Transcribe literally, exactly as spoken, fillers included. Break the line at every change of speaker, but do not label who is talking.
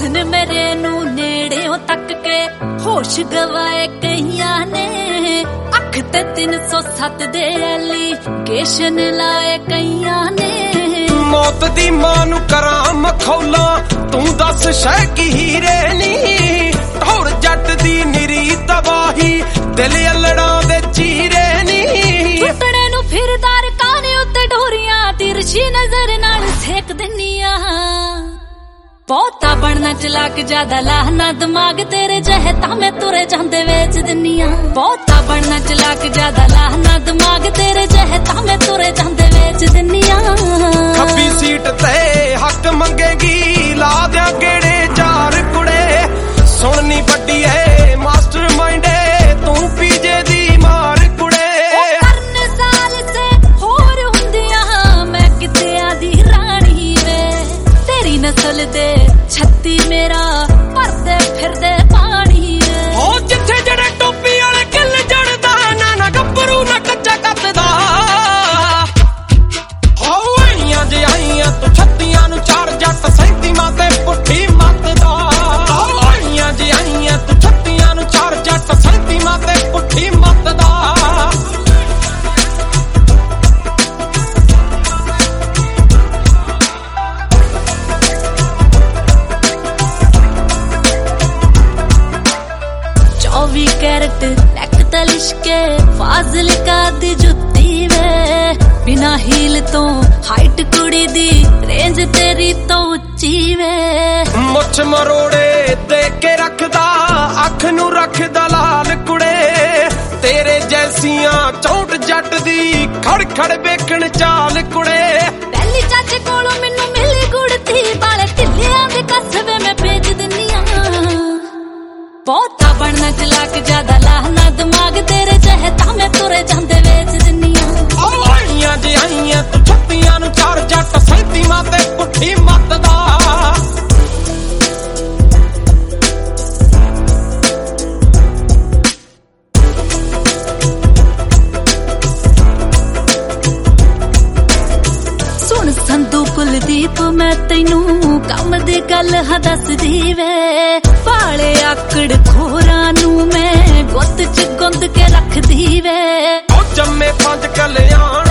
ਦਿਨ ਮੇਰੇ ਨੂੰ ਨੇੜਿਓਂ ਤੱਕ ਕੇ ਹੋਸ਼ ਗਵਾਏ ਕਈਆਂ ਨੇ, ਅੱਖ ਤੇ ਤਿੰਨ ਸੌ ਸੱਤ ਦੇ ਐਲੀਗੇਸ਼ਨ ਲਾਏ ਕਈਆਂ ਨੇ।
ਮੌਤ ਦੀ ਮਾਂ ਨੂੰ ਕਰਾਂ ਮਖੌਲਾ, ਤੂੰ ਦੱਸ ਸ਼ੈ ਕੀ ਹੀਰੇ ਨੀ, ਢੋਲ ਜੱਟ ਦੀ ਨਿਰੀ ਤਬਾਹੀ, ਦਿਲ ਅਲੜਾਂ ਦੇ ਚੀਰੇ ਨੀ।
ਟੁੱਟੜੇ ਨੂੰ ਫਿਰਦਾਰ ਕਾਨੇ ਉੱਤੇ ਢੋਰੀਆਂ, ਤਿਰਛੀ ਨਜ਼ਰ ਨਾਲ ਸੇਕ ਦਿੰਨੀਆਂ। ਬਹੁਤਾ ਬਣਨਾ ਚਲਾਕ ਜ਼ਿਆਦਾ ਲਾਹਨਾ ਦਿਮਾਗ ਤੇਰੇ ਜਿਹੇ ਤਾਂ ਮੈਂ ਤੁਰੇ ਜਾਂਦੇ ਵੇਚ ਦਿੰਨੀਆਂ। ਬਹੁਤਾ ਬਣਨਾ ਚਲਾਕ ਜ਼ਿਆਦਾ ਲਾਹਨਾ ਦਿਮਾਗ ਤੇਰੇ ਜਿਹੇ ਤਾਂ ਮੈਂ ਤੁਰੇ ਜਾਂਦੇ ਵੇਚ ਦਿੰਨੀਆਂ।
ਖੱਬੀ ਸੀਟ ਤੇ ਹੱਕ ਮੰਗੇਗੀ, ਲਾ ਦਿਆਂ ਗੇੜੇ ਚਾਰ ਕੁੜੇ, ਸੁਣਨੀ ਵੱਡੀ ਏ ਮਾਸਟਰ ਮਾਈਂਡ ਏ, ਤੂੰ ਪੀਜੇ ਦੀ ਮਾਰ ਕੁੜੇ।
ਉਹ ਕਰਨ ਸਾਲ ਸੇ ਹੋਰ ਹੁੰਦੀਆਂ, ਮੈਂ ਕਿਤਿਆਂ ਦੀ ਰਾਣੀ ਵੇ, ਤੇਰੀ ਨਸਲ ਦੇ ਛੱਤੀ ਮੇਰਾ ਭਰਦੇ ਫਿਰਦੇ ਪਾਣੀ ਵੇ।
ਹੋ ਜਿੱਥੇ ਜਿਹੜੇ ਟੋਪੀ ਵਾਲੇ ਕਿੱਲ ਜੜਦਾ, ਨਾ ਨਾ ਗੱਭਰੂ ਨਾ ਕੱਚਾ ਕੱਤਦਾ। ਹੋ ਆਈਆਂ ਜੇ ਆਈਆਂ ਤੂੰ ਛੱਤੀਆਂ ਨੂੰ ਚਾਰ ਜੱਟ ਸੈਂਤੀਆਂ ਤੇ ਪੁੱਠੀ ਮੱਤਦਾ। ਆਈਆਂ ਜੇ ਆਈਆਂ ਤੂੰ ਛੱਤੀਆਂ ਨੂੰ ਚਾਰ ਜੱਟ ਸੈਂਤੀਆਂ ਤੇ ਪੁੱਠੀ ਮੱਤਦਾ।
ਚੌਵੀ ਕੈਰਟ ਨੈਕ ਤੇ ਲਿਸ਼ਕੇ ਫਾਜ਼ਿਲਕਾ ਦੀ ਜੁੱਤੀ ਵੇ, ਬਿਨਾ ਹੀਲ ਤੋਂ ਹਾਈਟ ਕੁੜੀ ਦੀ ਰੇਂਜ ਤੇਰੀ ਤੋਂ ਉੱਚੀ ਵੇ।
ਮੁੱਛ ਮਰੋੜੇ ਦੇ ਕੇ ਰੱਖਦਾ, ਅੱਖ ਨੂੰ ਰੱਖਦਾ ਲਾਲ ਕੁੜੇ, ਤੇਰੇ ਜੈਸੀਆਂ ਚੌਂਟ ਜੱਟ ਦੀ ਖੜ ਖੜ ਵੇਖਣ ਚਾਲ ਕੁੜੇ।
ਪਹਿਲੀ ਚਾਚੇ ਕੋਲੋਂ ਮੈਨੂੰ ਮਿਲੀ ਗੁੜਤੀ, ਵਾਲੇ ਢਿੱਲਿਆਂ ਦੇ ਕਸਬੇ ਮੈਂ ਭੇਜ ਦਿੰਨੀਆਂ। ਬਹੁਤਾ ਬਣਨਾ ਚਲਾਕ ਜ਼ਿਆਦਾ ਲਾਹਨਾ ਦਿਮਾਗ ਤੇਰੇ ਜਿਹੇ ਤਾਂ ਮੈਂ ਤੁਰੇ ਜਾਂਦੇ ਵੇਚ ਦਿੰਨੀਆਂ।
ਆਈਆਂ ਜੇ ਆਈਆਂ ਤੂੰ ਛੱਤੀਆਂ ਨੂੰ ਚਾਰ ਜੱਟ ਸੈਂਤੀਆਂ ਤੇ ਪੁੱਠੀ ਮੱਤਦਾ।
ਸੁਣ ਸੰਧੂ ਕੁਲਦੀਪ ਮੈਂ ਤੈਨੂੰ ਕੰਮ ਦੀ ਗੱਲ ਹਾਂ ਦੱਸਦੀ ਵੇ, ਪਾਲੇ ਆਕੜ ਖੋਰਾਂ ਨੂੰ ਮੈਂ ਗੁੱਤ ਚ ਗੁੰਦ ਕੇ ਰੱਖਦੀ ਵੇ।
ਉਹ ਜੰਮੇ ਪੰਜ ਕਲਿਆਣ